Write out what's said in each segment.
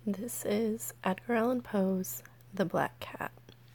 This is Edgar Allan Poe's The Black Cat.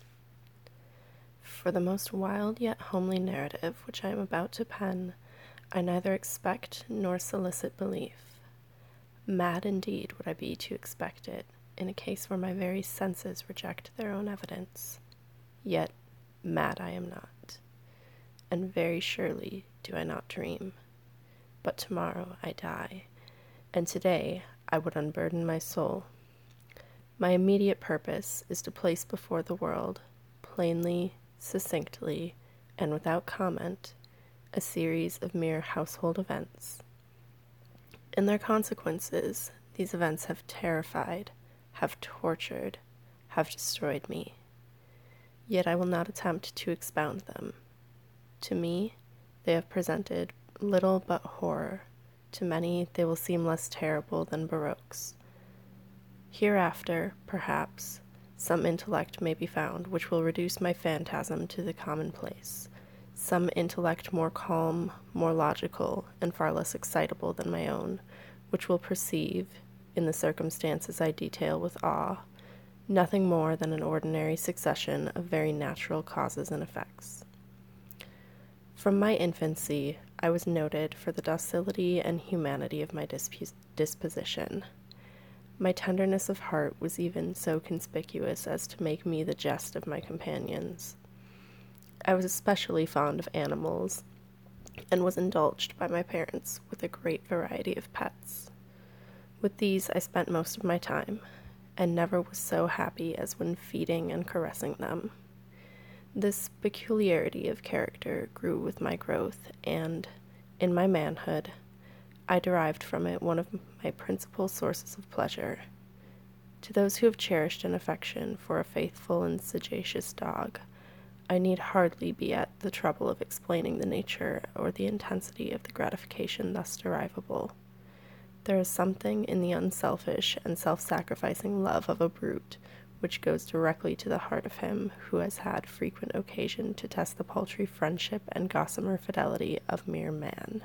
For the most wild yet homely narrative which I am about to pen, I neither expect nor solicit belief. Mad indeed would I be to expect it, in a case where my very senses reject their own evidence. Yet mad I am not, and very surely do I not dream. But tomorrow I die, and today I would unburden my soul. My immediate purpose is to place before the world, plainly, succinctly, and without comment, a series of mere household events. In their consequences, these events have terrified, have tortured, have destroyed me. Yet I will not attempt to expound them. To me, they have presented little but horror. To many, they will seem less terrible than Baroque's. Hereafter, perhaps, some intellect may be found which will reduce my phantasm to the commonplace, some intellect more calm, more logical, and far less excitable than my own, which will perceive, in the circumstances I detail with awe, nothing more than an ordinary succession of very natural causes and effects. From my infancy, I was noted for the docility and humanity of my disposition. My tenderness of heart was even so conspicuous as to make me the jest of my companions. I was especially fond of animals, and was indulged by my parents with a great variety of pets. With these I spent most of my time, and never was so happy as when feeding and caressing them. This peculiarity of character grew with my growth, and, in my manhood, I derived from it one of my principal sources of pleasure. To those who have cherished an affection for a faithful and sagacious dog, I need hardly be at the trouble of explaining the nature or the intensity of the gratification thus derivable. There is something in the unselfish and self-sacrificing love of a brute which goes directly to the heart of him who has had frequent occasion to test the paltry friendship and gossamer fidelity of mere man.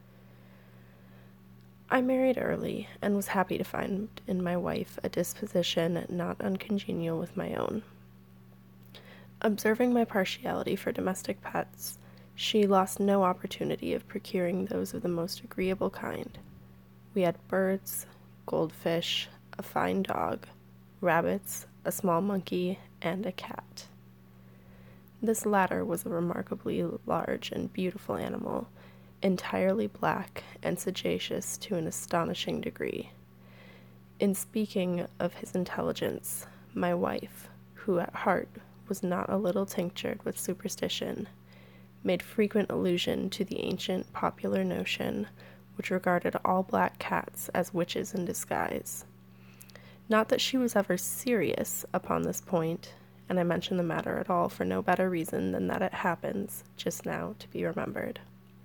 I married early, and was happy to find in my wife a disposition not uncongenial with my own. Observing my partiality for domestic pets, she lost no opportunity of procuring those of the most agreeable kind. We had birds, goldfish, a fine dog, rabbits, a small monkey, and a cat. This latter was a remarkably large and beautiful animal, entirely black and sagacious to an astonishing degree. In speaking of his intelligence, my wife, who at heart was not a little tinctured with superstition, made frequent allusion to the ancient popular notion which regarded all black cats as witches in disguise. Not that she was ever serious upon this point, and I mention the matter at all for no better reason than that it happens, just now, to be remembered.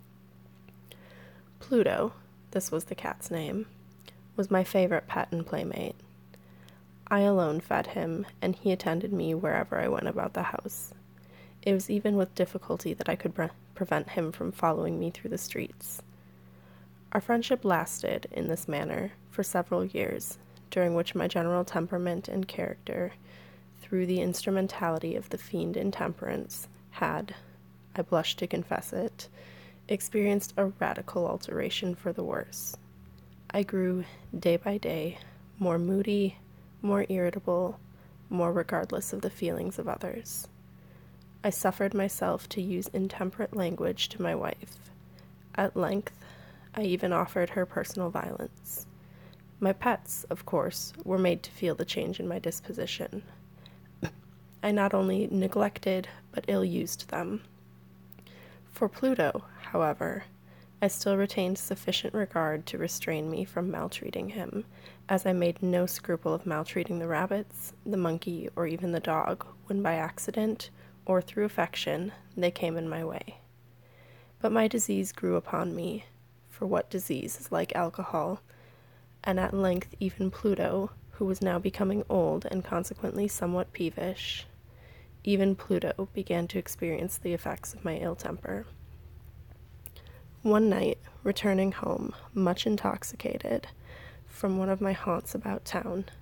Pluto, this was the cat's name, was my favorite pet and playmate. I alone fed him, and he attended me wherever I went about the house. It was even with difficulty that I could prevent him from following me through the streets. Our friendship lasted, in this manner, for several years, during which my general temperament and character, through the instrumentality of the fiend intemperance, had, I blush to confess it, experienced a radical alteration for the worse. I grew, day by day, more moody, more irritable, more regardless of the feelings of others. I suffered myself to use intemperate language to my wife. At length, I even offered her personal violence. My pets, of course, were made to feel the change in my disposition. I not only neglected, but ill-used them. For Pluto, however, I still retained sufficient regard to restrain me from maltreating him, as I made no scruple of maltreating the rabbits, the monkey, or even the dog, when by accident, or through affection, they came in my way. But my disease grew upon me, for what disease is like alcohol, and at length even Pluto, who was now becoming old and consequently somewhat peevish, even Pluto began to experience the effects of my ill temper. One night, returning home, much intoxicated, from one of my haunts about town,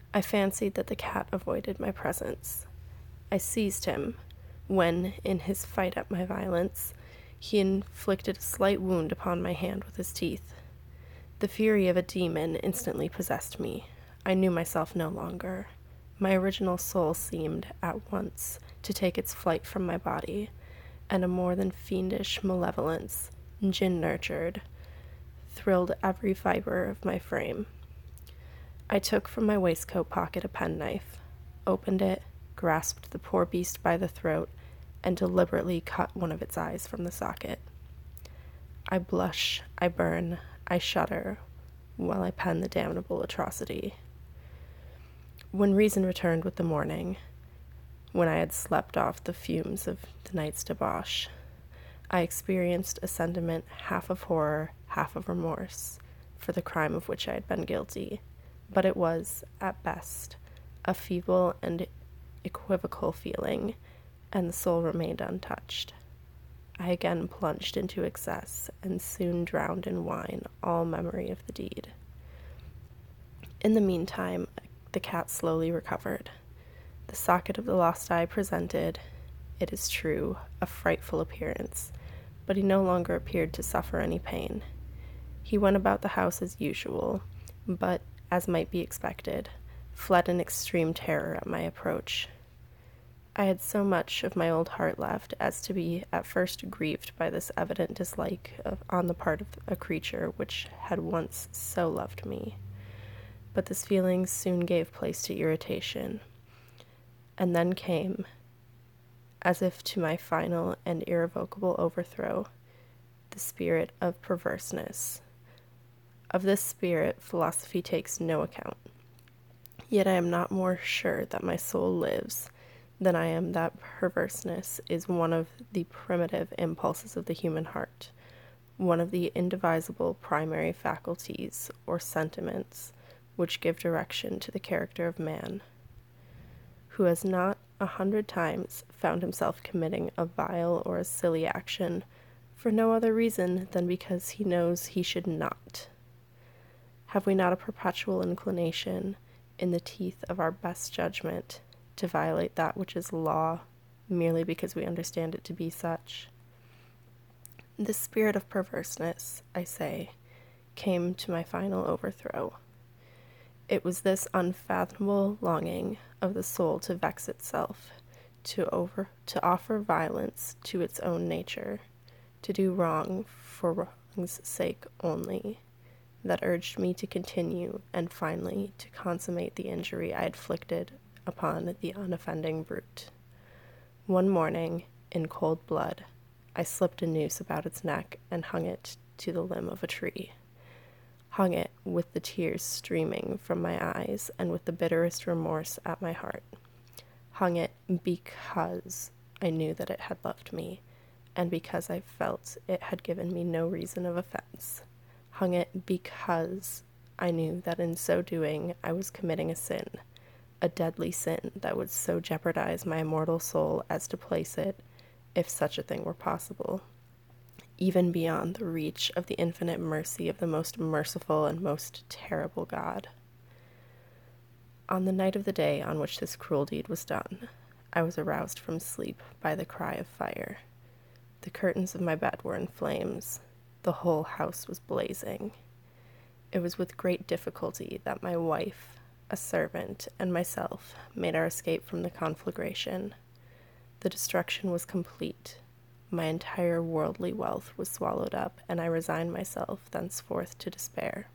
I fancied that the cat avoided my presence. I seized him, when, in his fight at my violence, he inflicted a slight wound upon my hand with his teeth. The fury of a demon instantly possessed me. I knew myself no longer. My original soul seemed, at once, to take its flight from my body, and a more than fiendish malevolence, jinn-nurtured, thrilled every fiber of my frame. I took from my waistcoat pocket a penknife, opened it, grasped the poor beast by the throat, and deliberately cut one of its eyes from the socket. I blush, I burn, I shudder, while I pen the damnable atrocity. When reason returned with the morning, when I had slept off the fumes of the night's debauch, I experienced a sentiment half of horror, half of remorse, for the crime of which I had been guilty, but it was, at best, a feeble and equivocal feeling, and the soul remained untouched. I again plunged into excess, and soon drowned in wine all memory of the deed. In the meantime, the cat slowly recovered. The socket of the lost eye presented, it is true, a frightful appearance, but he no longer appeared to suffer any pain. He went about the house as usual, but, as might be expected, fled in extreme terror at my approach. I had so much of my old heart left as to be at first grieved by this evident dislike on the part of a creature which had once so loved me. But this feeling soon gave place to irritation, and then came, as if to my final and irrevocable overthrow, the spirit of perverseness. Of this spirit philosophy takes no account. Yet I am not more sure that my soul lives than I am that perverseness is one of the primitive impulses of the human heart, one of the indivisible primary faculties or sentiments which give direction to the character of man, who has not 100 times found himself committing a vile or a silly action for no other reason than because he knows he should not. Have we not a perpetual inclination, in the teeth of our best judgment, to violate that which is law, merely because we understand it to be such? The spirit of perverseness, I say, came to my final overthrow. It was this unfathomable longing of the soul to vex itself, to offer violence to its own nature, to do wrong for wrong's sake only, that urged me to continue and finally to consummate the injury I had inflicted upon the unoffending brute. One morning, in cold blood, I slipped a noose about its neck and hung it to the limb of a tree. Hung it with the tears streaming from my eyes and with the bitterest remorse at my heart. Hung it because I knew that it had loved me, and because I felt it had given me no reason of offense. Hung it because I knew that in so doing I was committing a sin, a deadly sin that would so jeopardize my immortal soul as to place it, if such a thing were possible, even beyond the reach of the infinite mercy of the most merciful and most terrible God. On the night of the day on which this cruel deed was done, I was aroused from sleep by the cry of fire. The curtains of my bed were in flames. The whole house was blazing. It was with great difficulty that my wife, a servant, and myself made our escape from the conflagration. The destruction was complete. My entire worldly wealth was swallowed up, and I resigned myself thenceforth to despair.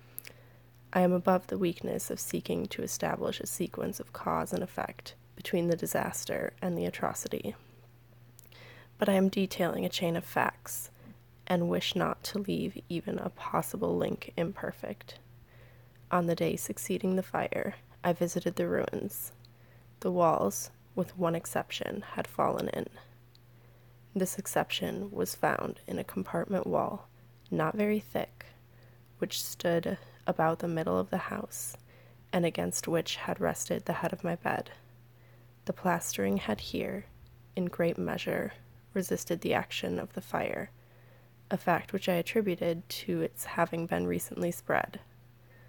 I am above the weakness of seeking to establish a sequence of cause and effect between the disaster and the atrocity. But I am detailing a chain of facts, and wish not to leave even a possible link imperfect. On the day succeeding the fire, I visited the ruins. The walls, with one exception, had fallen in. This exception was found in a compartment wall, not very thick, which stood about the middle of the house, and against which had rested the head of my bed. The plastering had here, in great measure, resisted the action of the fire, a fact which I attributed to its having been recently spread.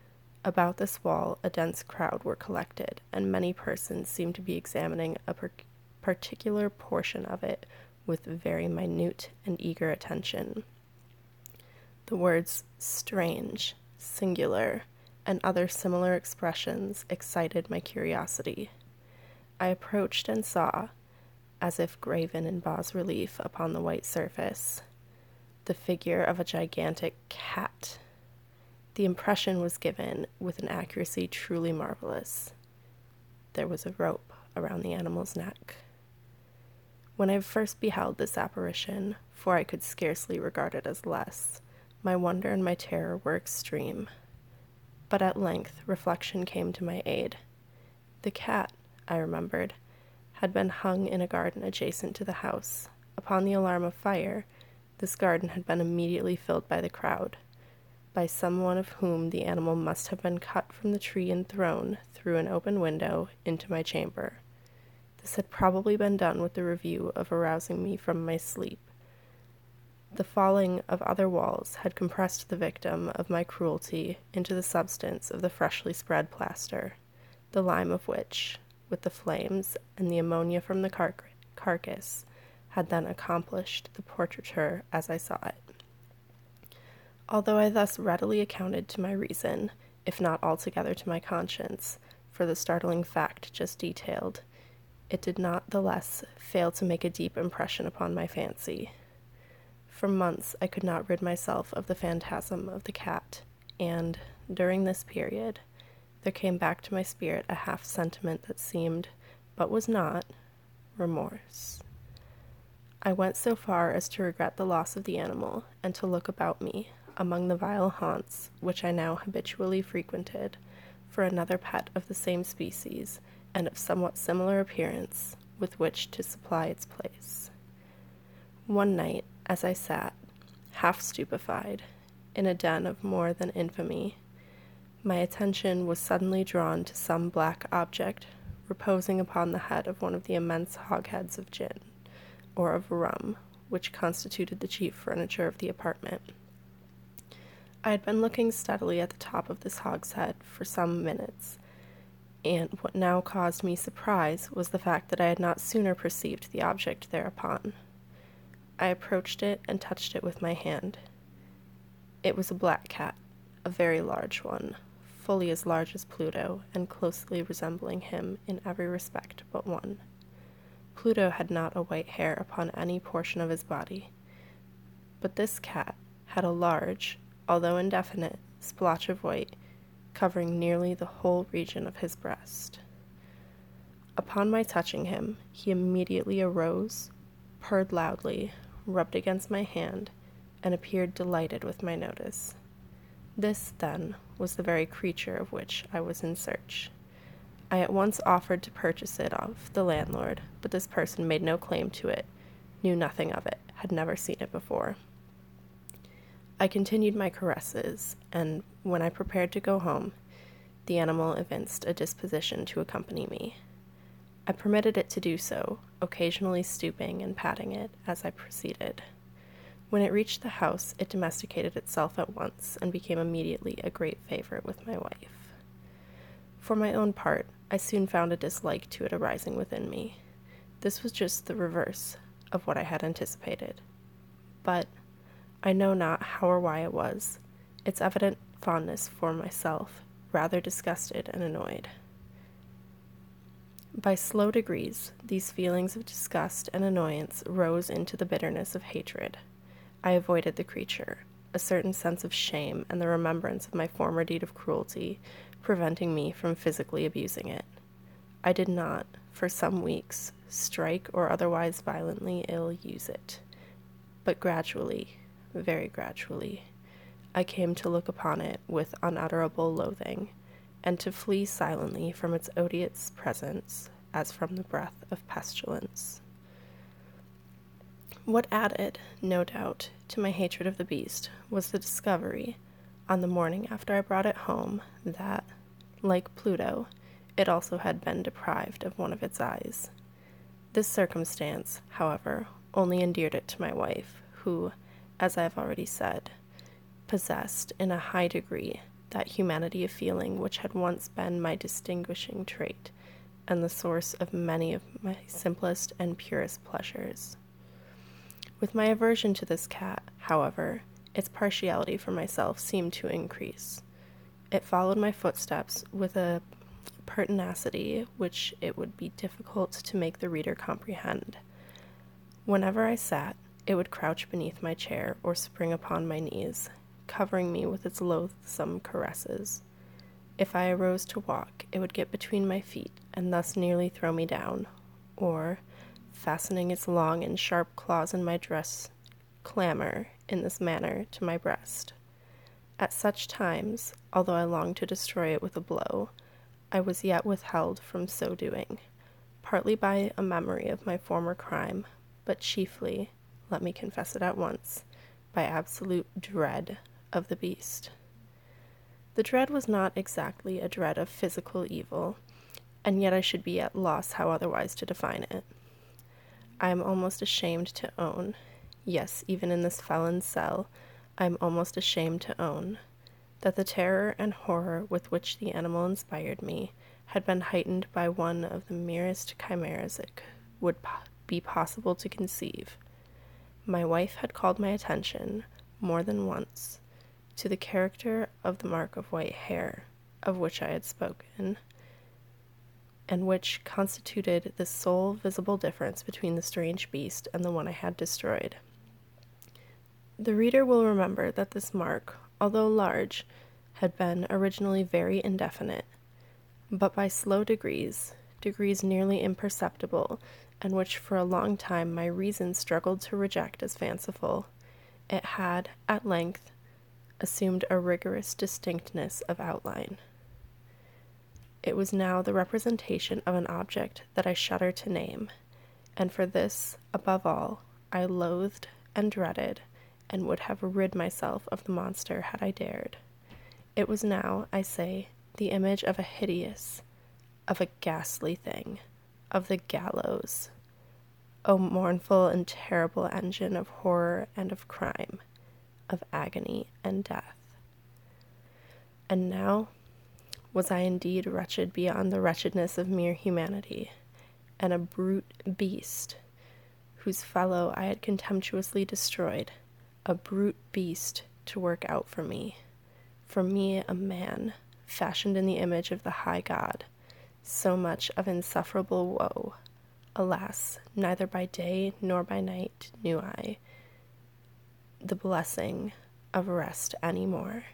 About this wall, a dense crowd were collected, and many persons seemed to be examining a particular portion of it with very minute and eager attention. The words strange, singular, and other similar expressions excited my curiosity. I approached and saw, as if graven in bas-relief upon the white surface, the figure of a gigantic cat. The impression was given with an accuracy truly marvelous. There was a rope around the animal's neck. When I first beheld this apparition, for I could scarcely regard it as less, my wonder and my terror were extreme. But at length reflection came to my aid. The cat, I remembered, had been hung in a garden adjacent to the house. Upon the alarm of fire, this garden had been immediately filled by the crowd, by someone of whom the animal must have been cut from the tree and thrown through an open window into my chamber. This had probably been done with the review of arousing me from my sleep. The falling of other walls had compressed the victim of my cruelty into the substance of the freshly spread plaster, the lime of which, with the flames and the ammonia from the carcass, had then accomplished the portraiture as I saw it. Although I thus readily accounted to my reason, if not altogether to my conscience, for the startling fact just detailed, it did not the less fail to make a deep impression upon my fancy. For months I could not rid myself of the phantasm of the cat, and, during this period, there came back to my spirit a half-sentiment that seemed, but was not, remorse. I went so far as to regret the loss of the animal, and to look about me, among the vile haunts which I now habitually frequented, for another pet of the same species, and of somewhat similar appearance, with which to supply its place. One night, as I sat, half stupefied, in a den of more than infamy, my attention was suddenly drawn to some black object reposing upon the head of one of the immense hogsheads of gin, or of rum, which constituted the chief furniture of the apartment. I had been looking steadily at the top of this hogshead for some minutes, and what now caused me surprise was the fact that I had not sooner perceived the object thereupon. I approached it and touched it with my hand. It was a black cat, a very large one, fully as large as Pluto, and closely resembling him in every respect but one. Pluto had not a white hair upon any portion of his body, but this cat had a large, although indefinite, splotch of white, covering nearly the whole region of his breast. Upon my touching him, he immediately arose, purred loudly, rubbed against my hand, and appeared delighted with my notice. This, then, was the very creature of which I was in search. I at once offered to purchase it of the landlord, but this person made no claim to it, knew nothing of it, had never seen it before. I continued my caresses, and when I prepared to go home, the animal evinced a disposition to accompany me. I permitted it to do so, occasionally stooping and patting it as I proceeded. When it reached the house, it domesticated itself at once, and became immediately a great favorite with my wife. For my own part, I soon found a dislike to it arising within me. This was just the reverse of what I had anticipated. But I know not how or why it was. Its evident fondness for myself rather disgusted and annoyed. By slow degrees, these feelings of disgust and annoyance rose into the bitterness of hatred. I avoided the creature, a certain sense of shame and the remembrance of my former deed of cruelty preventing me from physically abusing it. I did not, for some weeks, strike or otherwise violently ill-use it, but gradually, very gradually, I came to look upon it with unutterable loathing, and to flee silently from its odious presence as from the breath of pestilence. What added, no doubt, to my hatred of the beast was the discovery, on the morning after I brought it home, that, like Pluto, it also had been deprived of one of its eyes. This circumstance, however, only endeared it to my wife, who, as I have already said, possessed, in a high degree, that humanity of feeling which had once been my distinguishing trait, and the source of many of my simplest and purest pleasures. With my aversion to this cat, however, its partiality for myself seemed to increase. It followed my footsteps with a pertinacity which it would be difficult to make the reader comprehend. Whenever I sat, it would crouch beneath my chair or spring upon my knees, covering me with its loathsome caresses. If I arose to walk, it would get between my feet and thus nearly throw me down, or, fastening its long and sharp claws in my dress, clamber, in this manner, to my breast. At such times, although I longed to destroy it with a blow, I was yet withheld from so doing, partly by a memory of my former crime, but chiefly, let me confess it at once, by absolute dread of the beast. The dread was not exactly a dread of physical evil, and yet I should be at loss how otherwise to define it. I am almost ashamed to own, yes, even in this felon's cell, I am almost ashamed to own, that the terror and horror with which the animal inspired me had been heightened by one of the merest chimeras it would be possible to conceive. My wife had called my attention, more than once, to the character of the mark of white hair, of which I had spoken, and which constituted the sole visible difference between the strange beast and the one I had destroyed. The reader will remember that this mark, although large, had been originally very indefinite, but by slow degrees nearly imperceptible, and which for a long time my reason struggled to reject as fanciful, it had, at length, assumed a rigorous distinctness of outline. It was now the representation of an object that I shudder to name, and for this, above all, I loathed and dreaded, and would have rid myself of the monster had I dared. It was now, I say, the image of a hideous, of a ghastly thing, of the gallows. O mournful and terrible engine of horror and of crime, of agony and death. And now, was I indeed wretched beyond the wretchedness of mere humanity, and a brute beast, whose fellow I had contemptuously destroyed, a brute beast to work out for me a man, fashioned in the image of the high God, so much of insufferable woe. Alas, neither by day nor by night knew I the blessing of rest any more.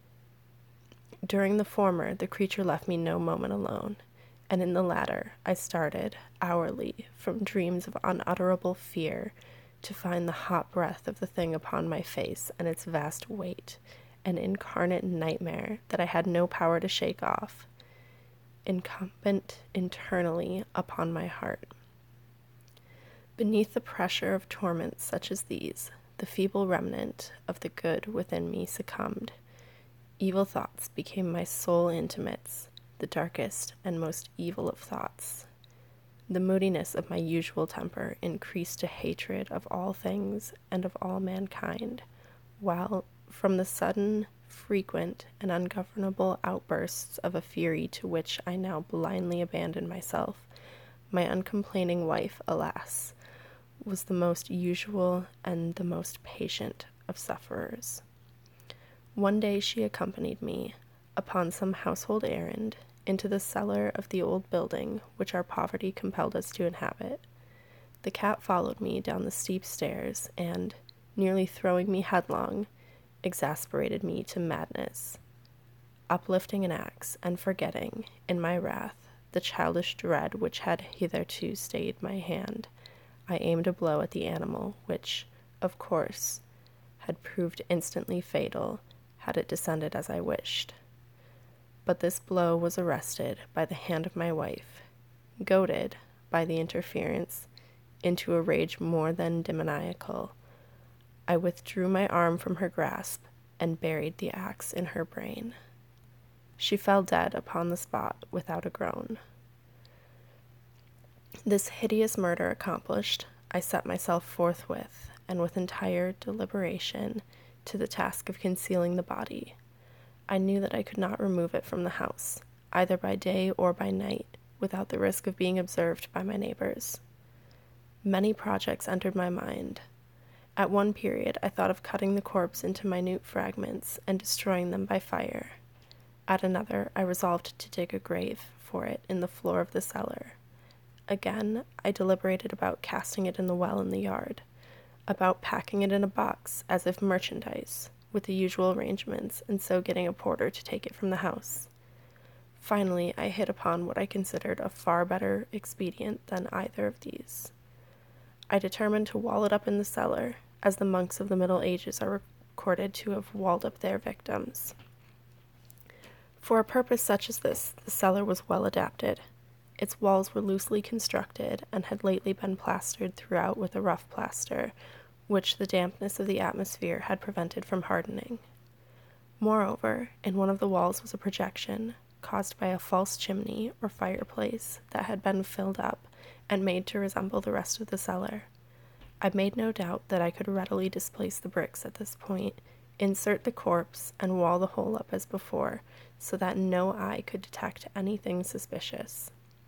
During the former, the creature left me no moment alone, and in the latter I started, hourly, from dreams of unutterable fear, to find the hot breath of the thing upon my face and its vast weight, an incarnate nightmare that I had no power to shake off, incumbent internally upon my heart. Beneath the pressure of torments such as these, the feeble remnant of the good within me succumbed. Evil thoughts became my sole intimates, the darkest and most evil of thoughts. The moodiness of my usual temper increased to hatred of all things and of all mankind, while, from the sudden, frequent, and ungovernable outbursts of a fury to which I now blindly abandoned myself, my uncomplaining wife, alas, was the most usual and the most patient of sufferers. One day she accompanied me, upon some household errand, into the cellar of the old building which our poverty compelled us to inhabit. The cat followed me down the steep stairs, and, nearly throwing me headlong, exasperated me to madness. Uplifting an axe, and forgetting, in my wrath, the childish dread which had hitherto stayed my hand, I aimed a blow at the animal, which, of course, had proved instantly fatal, had it descended as I wished. But this blow was arrested by the hand of my wife, goaded, by the interference, into a rage more than demoniacal. I withdrew my arm from her grasp, and buried the axe in her brain. She fell dead upon the spot without a groan. This hideous murder accomplished, I set myself forthwith, and with entire deliberation, to the task of concealing the body. I knew that I could not remove it from the house, either by day or by night, without the risk of being observed by my neighbors. Many projects entered my mind. At one period, I thought of cutting the corpse into minute fragments and destroying them by fire. At another, I resolved to dig a grave for it in the floor of the cellar. Again, I deliberated about casting it in the well in the yard, about packing it in a box as if merchandise, with the usual arrangements, and so getting a porter to take it from the house. Finally, I hit upon what I considered a far better expedient than either of these. I determined to wall it up in the cellar, as the monks of the Middle Ages are recorded to have walled up their victims. For a purpose such as this, the cellar was well adapted. Its walls were loosely constructed and had lately been plastered throughout with a rough plaster, which the dampness of the atmosphere had prevented from hardening. Moreover, in one of the walls was a projection, caused by a false chimney or fireplace that had been filled up and made to resemble the rest of the cellar. I made no doubt that I could readily displace the bricks at this point, insert the corpse, and wall the hole up as before, so that no eye could detect anything suspicious.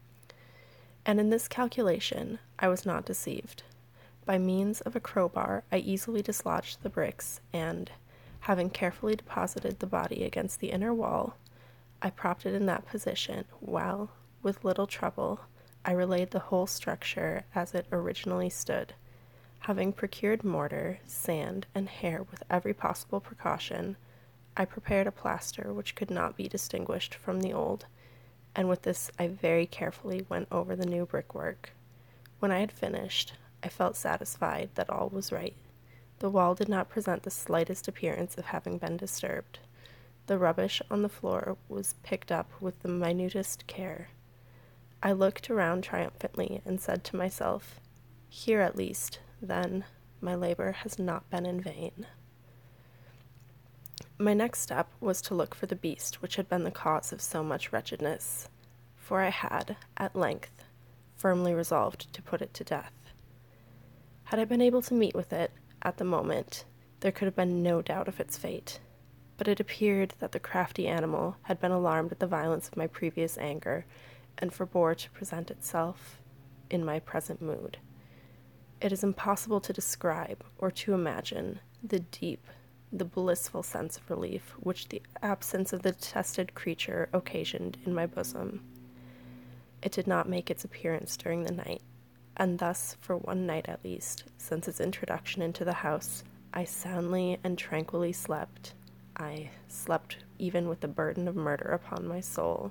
And in this calculation, I was not deceived. By means of a crowbar, I easily dislodged the bricks, and, having carefully deposited the body against the inner wall, I propped it in that position, while, with little trouble, I relaid the whole structure as it originally stood. Having procured mortar, sand, and hair with every possible precaution, I prepared a plaster which could not be distinguished from the old, and with this I very carefully went over the new brickwork. When I had finished, I felt satisfied that all was right. The wall did not present the slightest appearance of having been disturbed. The rubbish on the floor was picked up with the minutest care. I looked around triumphantly and said to myself, "Here at least, then, my labor has not been in vain." My next step was to look for the beast which had been the cause of so much wretchedness, for I had, at length, firmly resolved to put it to death. Had I been able to meet with it, at the moment, there could have been no doubt of its fate, but it appeared that the crafty animal had been alarmed at the violence of my previous anger, and forbore to present itself in my present mood. It is impossible to describe or to imagine the deep, the blissful sense of relief which the absence of the detested creature occasioned in my bosom. It did not make its appearance during the night, and thus, for one night at least, since its introduction into the house, I soundly and tranquilly slept. I slept even with the burden of murder upon my soul.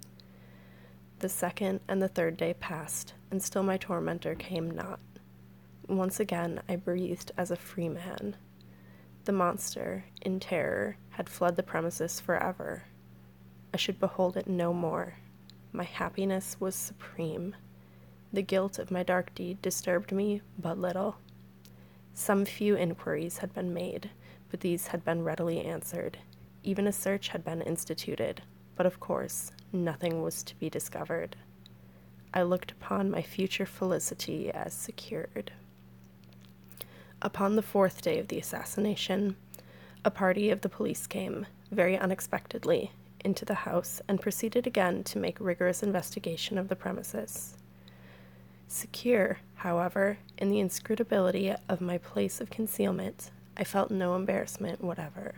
The second and the third day passed, and still my tormentor came not. Once again I breathed as a free man. The monster, in terror, had fled the premises forever. I should behold it no more. My happiness was supreme. The guilt of my dark deed disturbed me but little. Some few inquiries had been made, but these had been readily answered. Even a search had been instituted, but of course nothing was to be discovered. I looked upon my future felicity as secured. Upon the fourth day of the assassination, a party of the police came, very unexpectedly, into the house and proceeded again to make rigorous investigation of the premises. Secure, however, in the inscrutability of my place of concealment, I felt no embarrassment whatever.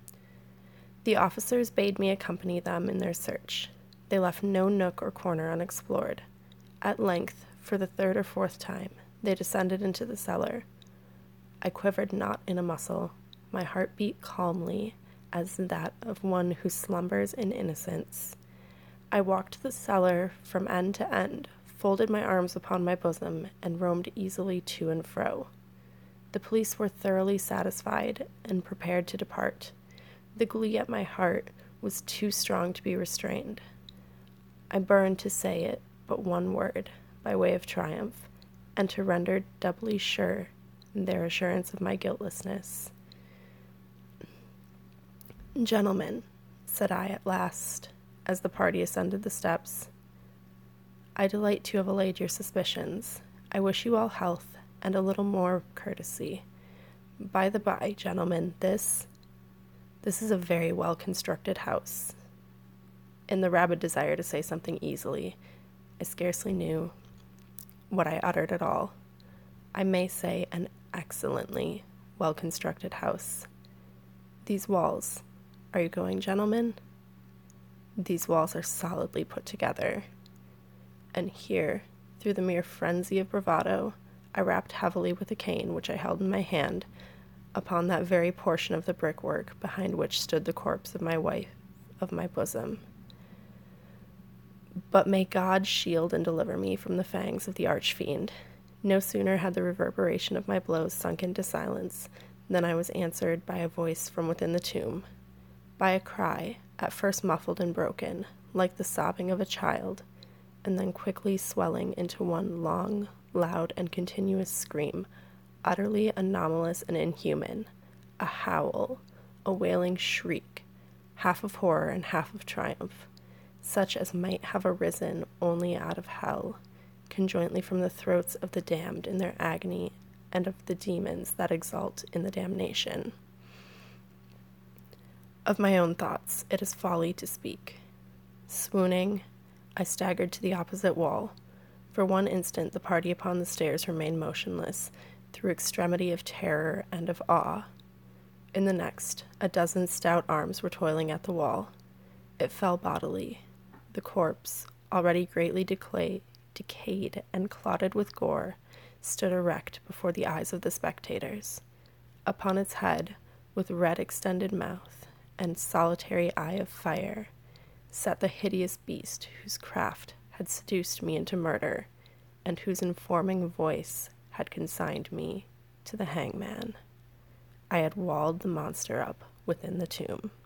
The officers bade me accompany them in their search. They left no nook or corner unexplored. At length, for the third or fourth time, they descended into the cellar. I quivered not in a muscle. My heart beat calmly, as that of one who slumbers in innocence. I walked the cellar from end to end, folded my arms upon my bosom, and roamed easily to and fro. The police were thoroughly satisfied and prepared to depart. The glee at my heart was too strong to be restrained. I burned to say it but one word, by way of triumph, and to render doubly sure their assurance of my guiltlessness. "Gentlemen," said I at last, as the party ascended the steps, "I delight to have allayed your suspicions. I wish you all health and a little more courtesy. By the by, gentlemen, this..." This is a very well-constructed house. In the rabid desire to say something easily, I scarcely knew what I uttered at all. I may say an excellently well-constructed house. These walls, are you going, gentlemen? These walls are solidly put together. And here, through the mere frenzy of bravado, I rapped heavily with a cane which I held in my hand upon that very portion of the brickwork behind which stood the corpse of my wife of my bosom. But may God shield and deliver me from the fangs of the arch-fiend. No sooner had the reverberation of my blows sunk into silence than I was answered by a voice from within the tomb, by a cry, at first muffled and broken, like the sobbing of a child, and then quickly swelling into one long, loud, and continuous scream, utterly anomalous and inhuman, a howl, a wailing shriek, half of horror and half of triumph, such as might have arisen only out of hell, conjointly from the throats of the damned in their agony and of the demons that exult in the damnation. Of my own thoughts, it is folly to speak. Swooning, I staggered to the opposite wall. For one instant, the party upon the stairs remained motionless, through extremity of terror and of awe. In the next, a dozen stout arms were toiling at the wall. It fell bodily. The corpse, already greatly decayed and clotted with gore, stood erect before the eyes of the spectators. Upon its head, with red extended mouth and solitary eye of fire, sat the hideous beast whose craft had seduced me into murder, and whose informing voice had consigned me to the hangman. I had walled the monster up within the tomb.